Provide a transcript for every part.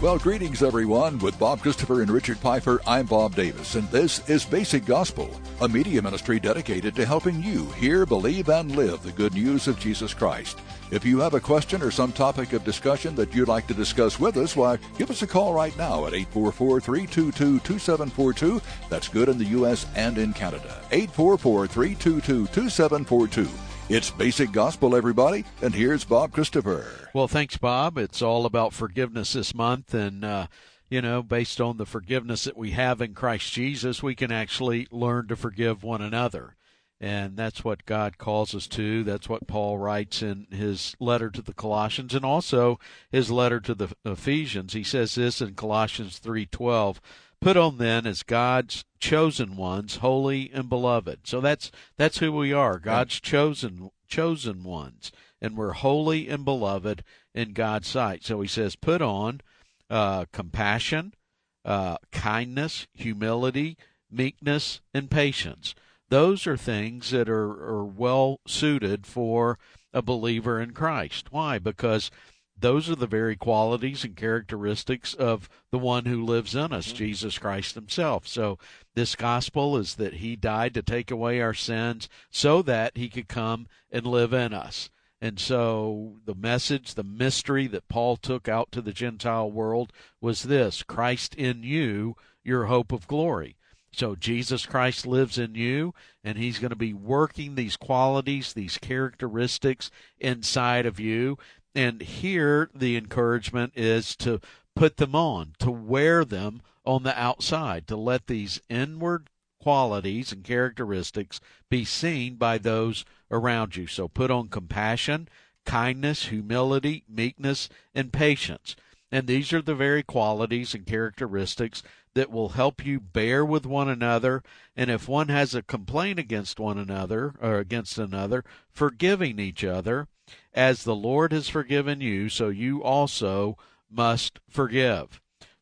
Well, greetings, everyone. With Bob Christopher and Richard Pfeiffer, I'm Bob Davis, and this is Basic Gospel, a media ministry dedicated to helping you hear, believe, and live the good news of Jesus Christ. If you have a question or some topic of discussion that you'd like to discuss with us, why, give us a call right now at 844-322-2742. That's good in the U.S. and in Canada. 844-322-2742. It's Basic Gospel, everybody, and here's Bob Christopher. Well, thanks, Bob. It's all about forgiveness this month, and, based on the forgiveness that we have in Christ Jesus, we can actually learn to forgive one another, and that's what God calls us to. That's what Paul writes in his letter to the Colossians and also his letter to the Ephesians. He says this in Colossians 3:12, "Put on then as God's chosen ones, holy and beloved." So that's who we are, God's chosen ones, and we're holy and beloved in God's sight. So he says, put on compassion, kindness, humility, meekness, and patience. Those are things that are well suited for a believer in Christ. Why? Because those are the very qualities and characteristics of the one who lives in us, Jesus Christ himself. So this gospel is that he died to take away our sins so that he could come and live in us. And so the message, the mystery that Paul took out to the Gentile world was this: Christ in you, your hope of glory. So Jesus Christ lives in you, and he's going to be working these qualities, these characteristics inside of you. And here the encouragement is to put them on, to wear them on the outside, to let these inward qualities and characteristics be seen by those around you. So put on compassion, kindness, humility, meekness, and patience. And these are the very qualities and characteristics that will help you bear with one another. And if one has a complaint against one another or against another, forgiving each other, as the Lord has forgiven you, so you also must forgive.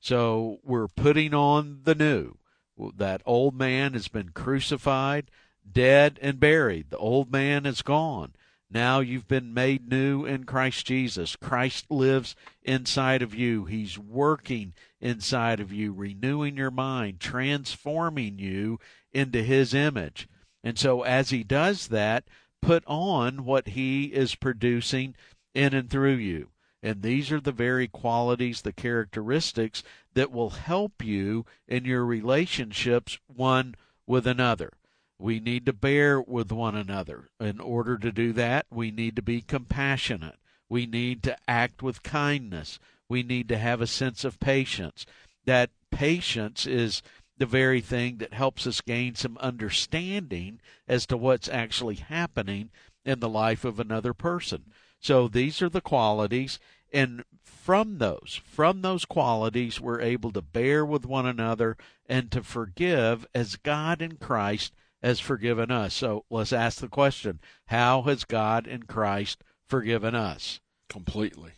So we're putting on the new. That old man has been crucified, dead, and buried. The old man is gone. Now you've been made new in Christ Jesus. Christ lives inside of you. He's working inside of you, renewing your mind, transforming you into his image. And so as he does that, put on what he is producing in and through you. And these are the very qualities, the characteristics that will help you in your relationships one with another. We need to bear with one another. In order to do that, we need to be compassionate. We need to act with kindness. We need to have a sense of patience. That patience is the very thing that helps us gain some understanding as to what's actually happening in the life of another person. So these are the qualities, and from those qualities, we're able to bear with one another and to forgive as God in Christ has forgiven us. So let's ask the question, how has God in Christ forgiven us? Completely,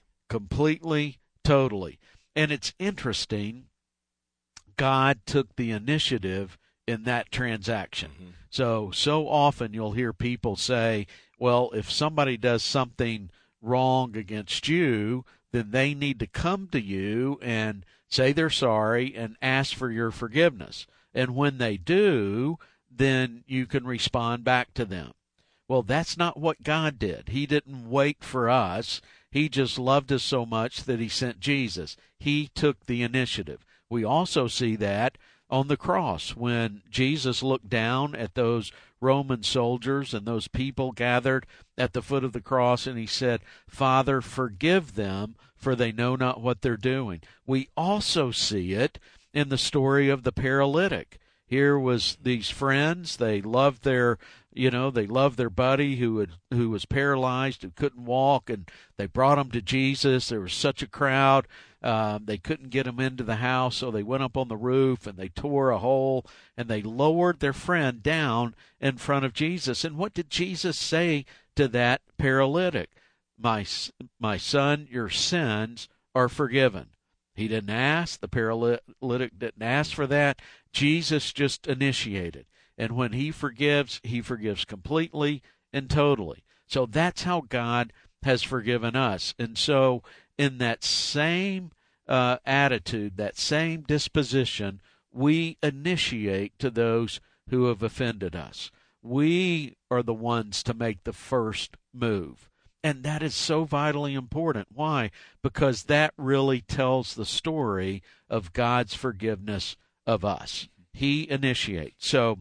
totally. And it's interesting, God took the initiative in that transaction. Mm-hmm. So often you'll hear people say, well, if somebody does something wrong against you, then they need to come to you and say they're sorry and ask for your forgiveness. And when they do, then you can respond back to them. Well, that's not what God did. He didn't wait for us. He just loved us so much that he sent Jesus. He took the initiative. We also see that on the cross when Jesus looked down at those Roman soldiers and those people gathered at the foot of the cross, and he said, "Father, forgive them, for they know not what they're doing." We also see it in the story of the paralytic. Here was these friends. They loved their buddy who was paralyzed, who couldn't walk, and they brought him to Jesus. There was such a crowd. They couldn't get him into the house, so they went up on the roof and they tore a hole and they lowered their friend down in front of Jesus. And what did Jesus say to that paralytic? My son, your sins are forgiven. He didn't ask. The paralytic didn't ask for that. Jesus just initiated. And when he forgives completely and totally. So that's how God has forgiven us. And so in that same attitude, that same disposition, we initiate to those who have offended us. We are the ones to make the first move. And that is so vitally important. Why? Because that really tells the story of God's forgiveness of us. He initiates. So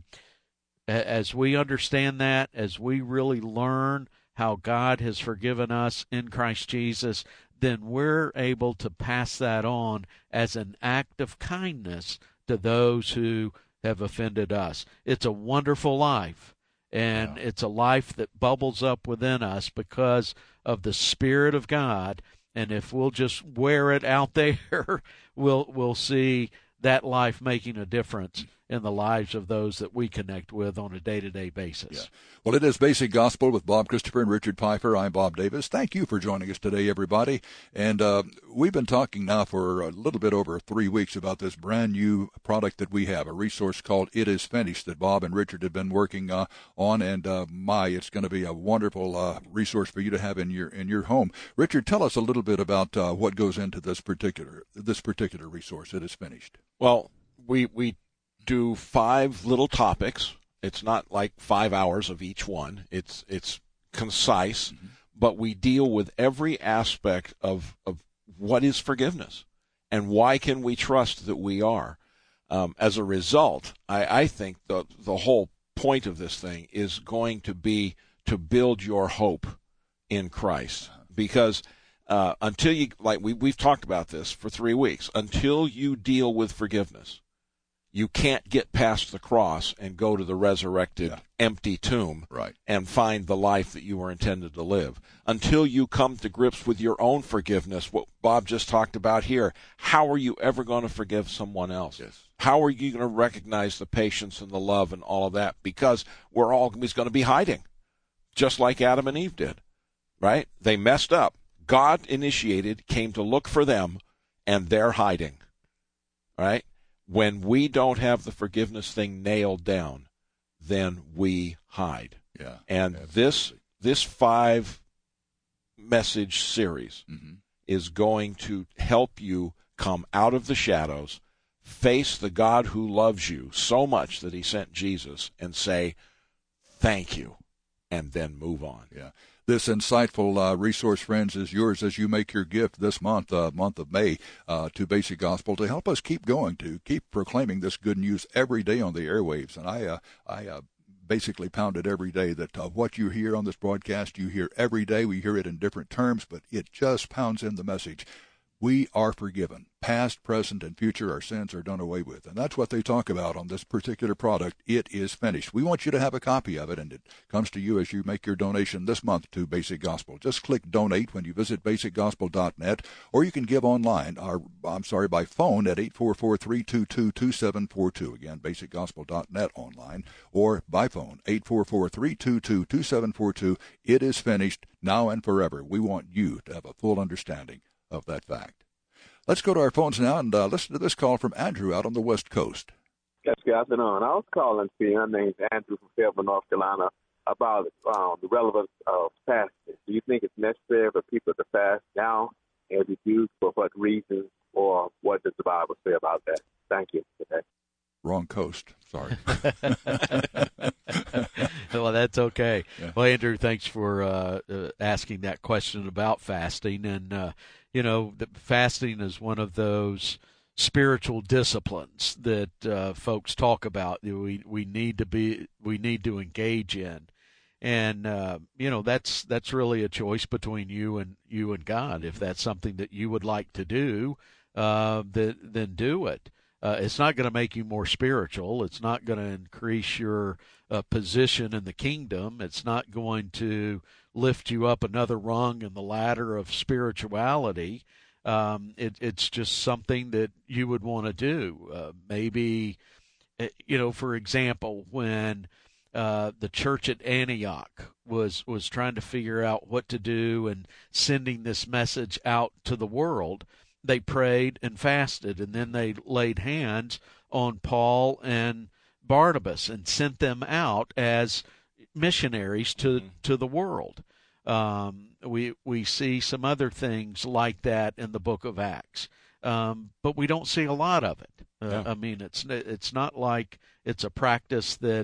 as we understand that, as we really learn how God has forgiven us in Christ Jesus, then we're able to pass that on as an act of kindness to those who have offended us. It's a wonderful life. And it's a life that bubbles up within us because of the Spirit of God. And if we'll just wear it out there, we'll see that life making a difference in the lives of those that we connect with on a day-to-day basis. Yeah. Well, it is Basic Gospel with Bob Christopher and Richard Pfeiffer. I'm Bob Davis. Thank you for joining us today, everybody. And we've been talking now for a little bit over 3 weeks about this brand new product that we have, a resource called It Is Finished that Bob and Richard have been working on. And it's going to be a wonderful resource for you to have in your home. Richard, tell us a little bit about what goes into this particular resource. It Is Finished. Well, we do 5 little topics. It's not like 5 hours of each one. It's concise, but we deal with every aspect of what is forgiveness and why can we trust that we are. As a result, I think the whole point of this thing is going to be to build your hope in Christ, because until you, like we've talked about this for 3 weeks, until you deal with forgiveness, you can't get past the cross and go to the resurrected empty tomb and find the life that you were intended to live. Until you come to grips with your own forgiveness, what Bob just talked about here, how are you ever going to forgive someone else? Yes. How are you going to recognize the patience and the love and all of that? Because we're always going to be hiding, just like Adam and Eve did, right? They messed up. God initiated, came to look for them, and they're hiding, right? When we don't have the forgiveness thing nailed down, then we hide. Yeah, and absolutely. this 5-message series is going to help you come out of the shadows, face the God who loves you so much that he sent Jesus, and say, thank you, and then move on. Yeah. This insightful resource, friends, is yours as you make your gift this month of May, to Basic Gospel, to help us keep going, to keep proclaiming this good news every day on the airwaves. And I basically pound it every day that what you hear on this broadcast, you hear every day. We hear it in different terms, but it just pounds in the message. We are forgiven. Past, present, and future, our sins are done away with. And that's what they talk about on this particular product. It is finished. We want you to have a copy of it, and it comes to you as you make your donation this month to Basic Gospel. Just click Donate when you visit basicgospel.net, or you can give online, by phone at 844-322-2742. Again, basicgospel.net online, or by phone, 844-322-2742. It is finished now and forever. We want you to have a full understanding of that fact. Let's go to our phones now and listen to this call from Andrew out on the West Coast. Yes, good afternoon. I was calling to see, my name's Andrew from Fayetteville, North Carolina, about the relevance of fasting. Do you think it's necessary for people to fast now? And if you do, for what reasons, or what does the Bible say about that? Thank you. Okay. Wrong coast. Sorry. Well, that's okay. Yeah. Well, Andrew, thanks for asking that question about fasting. And, fasting is one of those spiritual disciplines that folks talk about. We need to engage in. And, that's really a choice between you and God. If that's something that you would like to do, then do it. It's not going to make you more spiritual. It's not going to increase your position in the kingdom. It's not going to lift you up another rung in the ladder of spirituality. It's just something that you would want to do. Maybe, for example, when the church at Antioch was trying to figure out what to do and sending this message out to the world, they prayed and fasted, and then they laid hands on Paul and Barnabas and sent them out as missionaries to the world. We see some other things like that in the book of Acts. but we don't see a lot of it. Yeah. I mean, it's not like it's a practice that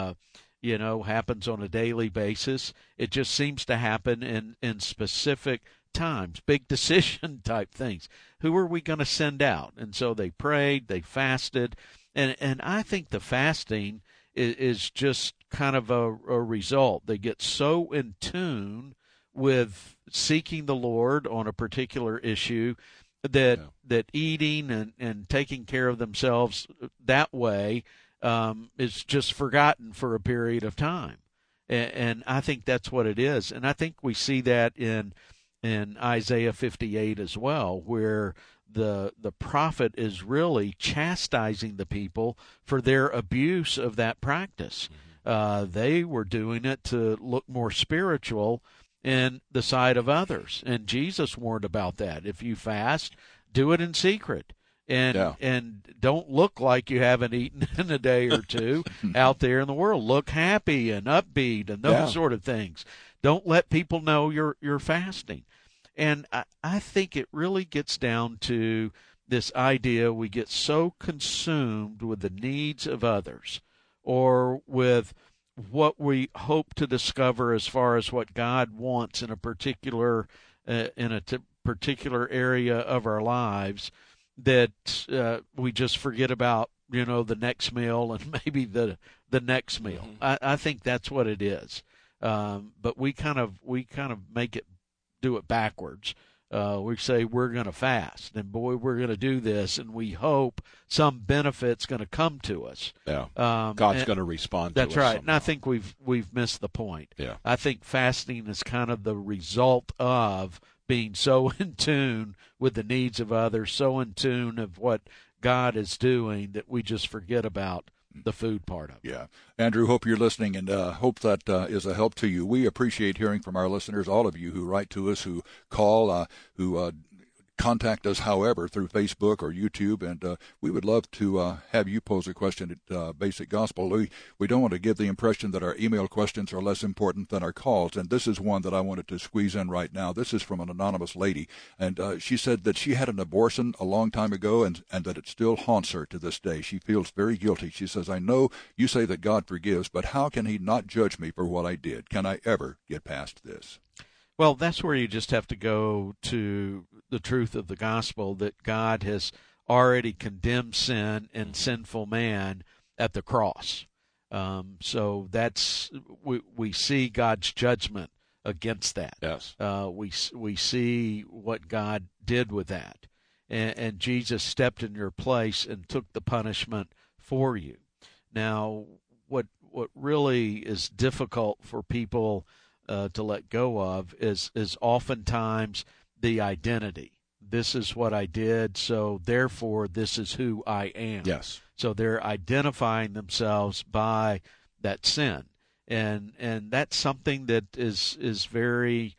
happens on a daily basis. It just seems to happen in specific times, big decision type things. Who are we going to send out? And so they prayed, they fasted, and I think the fasting is just kind of a result. They get so in tune with seeking the Lord on a particular issue that eating and taking care of themselves that way is just forgotten for a period of time. And I think that's what it is. And I think we see that in Isaiah 58 as well, where the prophet is really chastising the people for their abuse of that practice. They were doing it to look more spiritual in the sight of others. And Jesus warned about that. If you fast, do it in secret. And don't look like you haven't eaten in a day or two out there in the world. Look happy and upbeat and those sort of things. Don't let people know you're fasting. And I think it really gets down to this idea we get so consumed with the needs of others or with what we hope to discover as far as what God wants in a particular particular area of our lives that we just forget about, the next meal and maybe the next meal. I think that's what it is. But we kind of do it backwards. We say we're going to fast, and boy, we're going to do this, and we hope some benefit's going to come to us. Yeah, God's going to respond to us. That's right, somehow. and I think we've missed the point. Yeah. I think fasting is kind of the result of being so in tune with the needs of others, so in tune of what God is doing that we just forget about the food part of it. Yeah. Andrew, hope you're listening, and hope that is a help to you. We appreciate hearing from our listeners, all of you who write to us, who call, who contact us, however, through Facebook or YouTube, and we would love to have you pose a question at Basic Gospel. We don't want to give the impression that our email questions are less important than our calls, and this is one that I wanted to squeeze in right now. This is from an anonymous lady, and she said that she had an abortion a long time ago and that it still haunts her to this day. She feels very guilty. She says, I know you say that God forgives, but how can he not judge me for what I did? Can I ever get past this? Well, that's where you just have to go to the truth of the gospel that God has already condemned sin and sinful man at the cross. So that's we see God's judgment against that. Yes. We see what God did with that, and Jesus stepped in your place and took the punishment for you. Now, what really is difficult for people to let go of is oftentimes the identity. This is what I did, so therefore this is who I am. Yes. So they're identifying themselves by that sin, and that's something that is very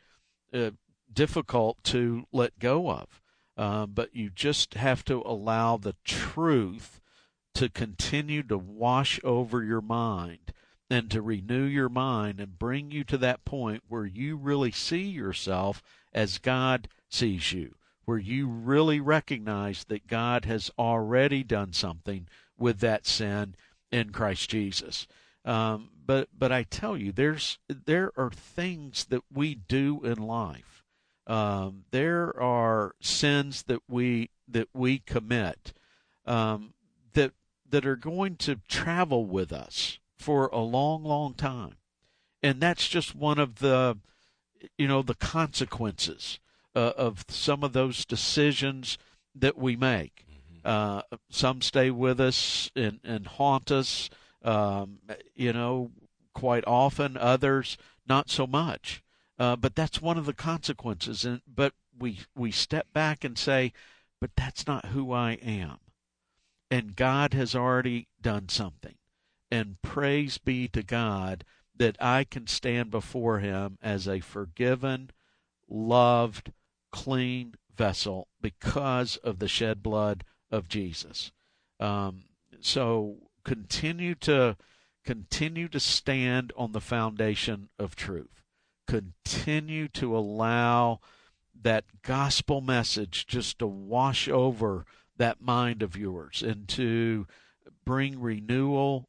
difficult to let go of. But you just have to allow the truth to continue to wash over your mind and to renew your mind and bring you to that point where you really see yourself as God sees you, where you really recognize that God has already done something with that sin in Christ Jesus. But I tell you, there are things that we do in life. There are sins that we commit that are going to travel with us for a long, long time. And that's just one of the consequences of some of those decisions that we make. Some stay with us and haunt us, quite often. Others, not so much. But that's one of the consequences. But we step back and say, but that's not who I am. And God has already done something. And praise be to God that I can stand before him as a forgiven, loved, clean vessel because of the shed blood of Jesus. So continue to stand on the foundation of truth. Continue to allow that gospel message just to wash over that mind of yours and to bring renewal,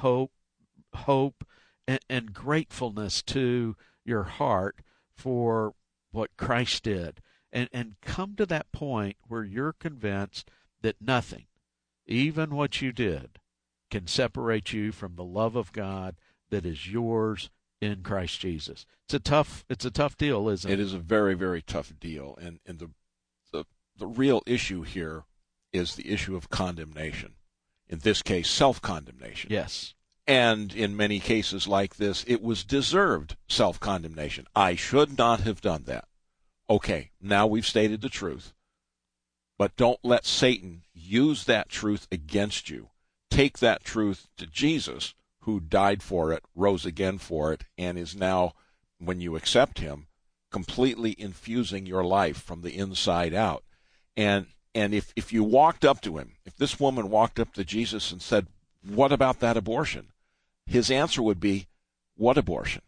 hope, and gratefulness to your heart for what Christ did. And come to that point where you're convinced that nothing, even what you did, can separate you from the love of God that is yours in Christ Jesus. It's a tough deal, isn't it? It is a very, very tough deal. And the real issue here is the issue of condemnation. In this case, self-condemnation. Yes. And in many cases like this, it was deserved self-condemnation. I should not have done that. Okay, now we've stated the truth. But don't let Satan use that truth against you. Take that truth to Jesus, who died for it, rose again for it, and is now, when you accept him, completely infusing your life from the inside out. And if you walked up to him, if this woman walked up to Jesus and said, "What about that abortion?" his answer would be, "What abortion?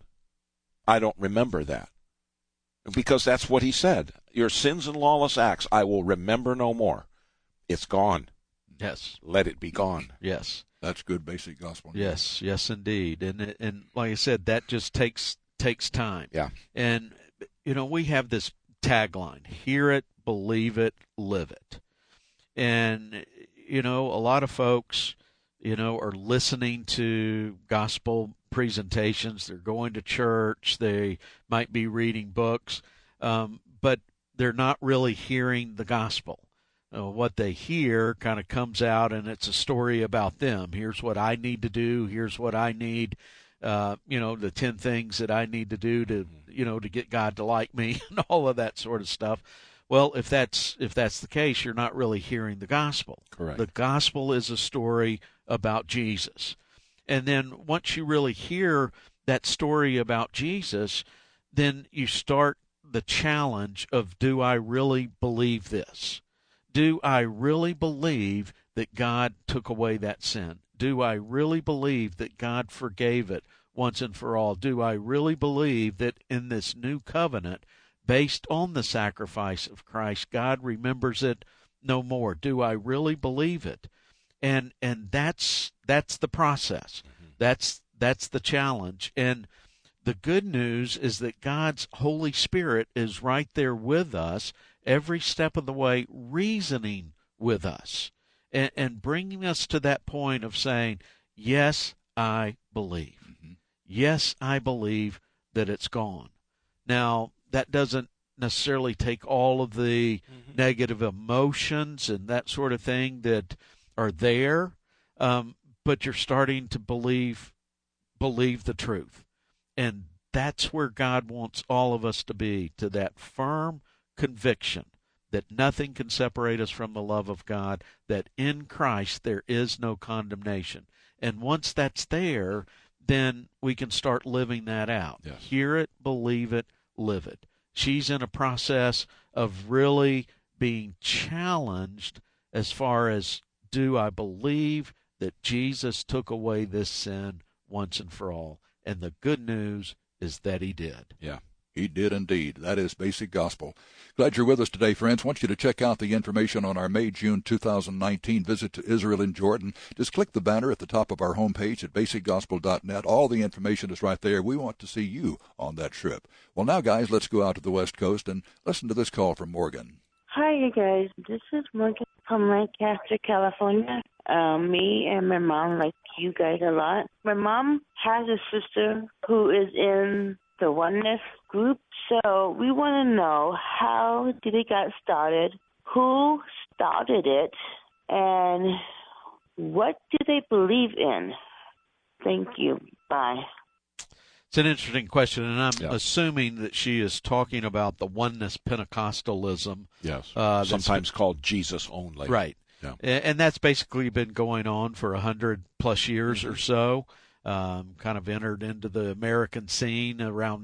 I don't remember that." Because that's what he said. Your sins and lawless acts I will remember no more. It's gone. Yes. Let it be gone. Yes. That's good basic gospel. Yes, indeed. And like I said, that just takes time. Yeah. And, we have this tagline, hear it, believe it, live it. And, a lot of folks, are listening to gospel presentations. They're going to church. They might be reading books, but they're not really hearing the gospel. What they hear kind of comes out, and it's a story about them. Here's what I need to do. Here's what I need, the 10 things that I need to do to, to get God to like me and all of that sort of stuff. Well, if that's the case, you're not really hearing the gospel. Correct. The gospel is a story about Jesus. And then once you really hear that story about Jesus, then you start the challenge of, do I really believe this? Do I really believe that God took away that sin? Do I really believe that God forgave it once and for all? Do I really believe that in this new covenant, based on the sacrifice of Christ, God remembers it no more? Do I really believe it? And that's the process. Mm-hmm. That's the challenge. And the good news is that God's Holy Spirit is right there with us every step of the way, reasoning with us and bringing us to that point of saying, yes, I believe. Mm-hmm. Yes, I believe that it's gone. Now, that doesn't necessarily take all of the negative emotions and that sort of thing that are there, but you're starting to believe the truth. And that's where God wants all of us to be, to that firm conviction that nothing can separate us from the love of God, that in Christ there is no condemnation. And once that's there, then we can start living that out. Yes. Hear it, believe it, live it. She's in a process of really being challenged as far as, do I believe that Jesus took away this sin once and for all? And the good news is that he did. Yeah. He did indeed. That is basic gospel. Glad you're with us today, friends. Want you to check out the information on our May-June 2019 visit to Israel and Jordan. Just click the banner at the top of our homepage at basicgospel.net. All the information is right there. We want to see you on that trip. Well, now, guys, let's go out to the West Coast and listen to this call from Morgan. Hi, you guys. This is Morgan from Lancaster, California. Me and my mom like you guys a lot. My mom has a sister who is in the Oneness group, so we want to know, how did it get started, who started it, and what do they believe in? Thank you. Bye. It's an interesting question, and I'm assuming that she is talking about the Oneness Pentecostalism. Yes, sometimes called Jesus only. Right. Yeah. And that's basically been going on for 100+ years or so. Kind of entered into the American scene around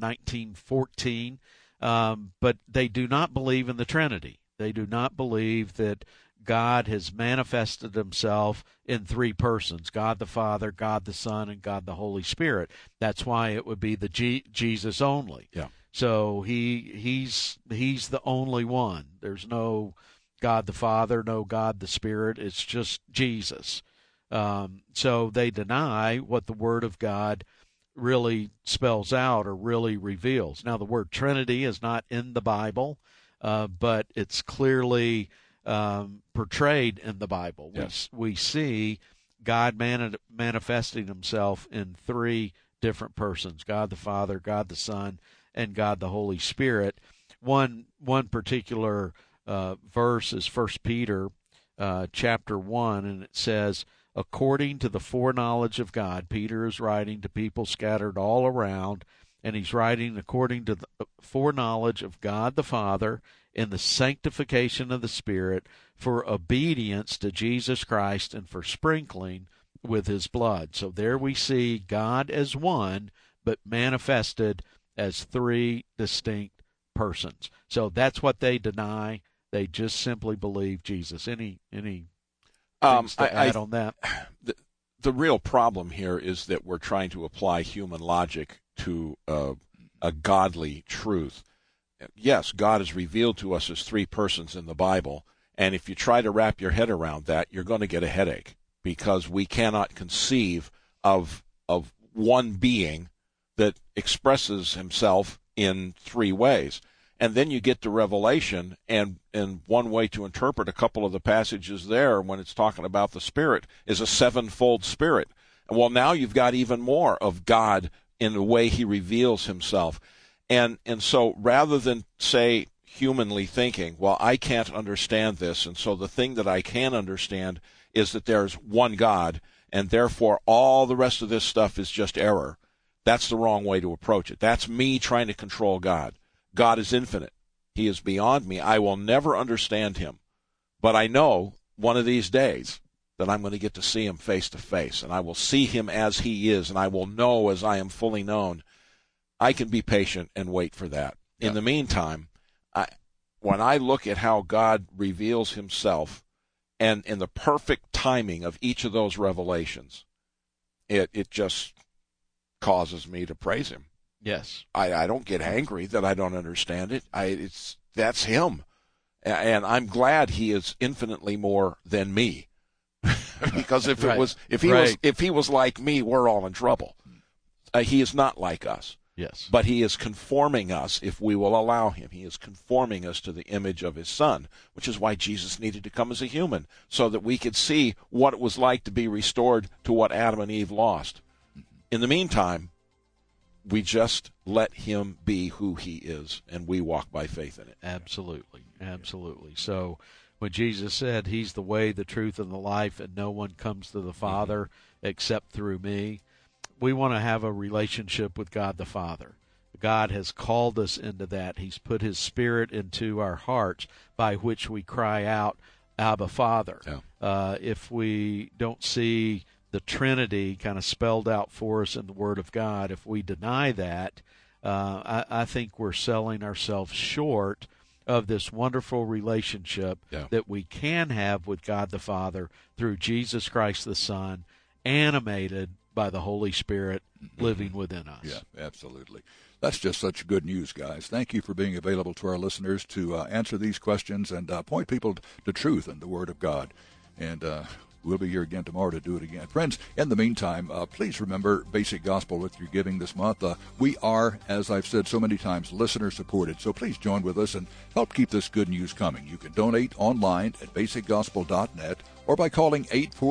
1914. But they do not believe in the Trinity. They do not believe that God has manifested himself in three persons, God the Father, God the Son, and God the Holy Spirit. That's why it would be the Jesus only. Yeah. So he's the only one. There's no God the Father, no God the Spirit. It's just Jesus. So they deny what the Word of God really spells out or really reveals. Now, the word Trinity is not in the Bible, but it's clearly portrayed in the Bible. Yes. We see God manifesting himself in three different persons: God the Father, God the Son, and God the Holy Spirit. One particular verse is 1 Peter chapter 1, and it says, according to the foreknowledge of God. Peter is writing to people scattered all around, and he's writing according to the foreknowledge of God the Father in the sanctification of the Spirit, for obedience to Jesus Christ and for sprinkling with his blood. So there we see God as one, but manifested as three distinct persons. So that's what they deny. They just simply believe Jesus. Any things to add on that? The real problem here is that we're trying to apply human logic to a godly truth. Yes, God is revealed to us as three persons in the Bible, and if you try to wrap your head around that, you're going to get a headache, because we cannot conceive of one being that expresses himself in three ways. And then you get to Revelation, and one way to interpret a couple of the passages there when it's talking about the Spirit is a sevenfold Spirit. Well, now you've got even more of God in the way he reveals himself. And so rather than say, humanly thinking, well, I can't understand this, and so the thing that I can understand is that there's one God, and therefore all the rest of this stuff is just error, that's the wrong way to approach it. That's me trying to control God. God is infinite. He is beyond me. I will never understand him. But I know one of these days that I'm going to get to see him face to face, and I will see him as he is, and I will know as I am fully known. I can be patient and wait for that. Yeah. In the meantime, when I look at how God reveals himself and in the perfect timing of each of those revelations, it just causes me to praise him. Yes. I don't get angry that I don't understand it. That's him. And I'm glad he is infinitely more than me. Because if he was like me, we're all in trouble. He is not like us. Yes. But he is conforming us, if we will allow him. He is conforming us to the image of his Son, which is why Jesus needed to come as a human, so that we could see what it was like to be restored to what Adam and Eve lost. In the meantime, we just let him be who he is, and we walk by faith in it. Absolutely. Absolutely. So when Jesus said he's the way, the truth, and the life, and no one comes to the Father except through me, we want to have a relationship with God the Father. God has called us into that. He's put his Spirit into our hearts by which we cry out, Abba, Father. Yeah. If we don't see the Trinity kind of spelled out for us in the Word of God, if we deny that, I think we're selling ourselves short of this wonderful relationship that we can have with God the Father through Jesus Christ the Son, animated by the Holy Spirit living within us. Yeah, absolutely. That's just such good news, guys. Thank you for being available to our listeners to answer these questions and point people to truth and the Word of God. And we'll be here again tomorrow to do it again. Friends, in the meantime, please remember Basic Gospel with your giving this month. We are, as I've said so many times, listener-supported, so please join with us and help keep this good news coming. You can donate online at basicgospel.net or by calling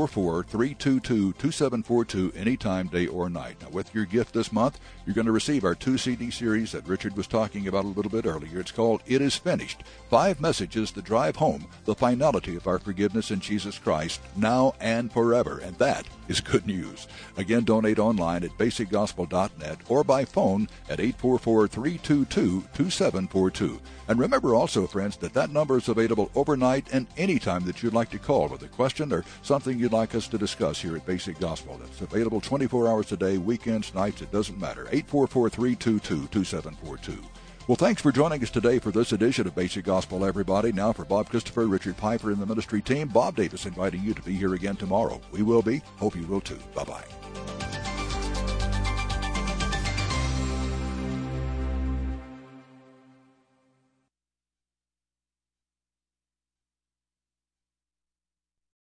844-322-2742 anytime, day or night. Now, with your gift this month, you're going to receive our 2-CD series that Richard was talking about a little bit earlier. It's called It Is Finished, 5 messages to drive home the finality of our forgiveness in Jesus Christ, now and forever. And that is good news. Again, donate online at basicgospel.net or by phone at 844-322-2742. And remember also, friends, that number is available overnight and anytime that you'd like to call with a question or something you'd like us to discuss here at Basic Gospel. It's available 24 hours a day, weekends, nights, it doesn't matter. 844-322-2742. Well, thanks for joining us today for this edition of Basic Gospel, everybody. Now for Bob Christopher, Richard Piper, and the ministry team, Bob Davis inviting you to be here again tomorrow. We will be. Hope you will too. Bye-bye.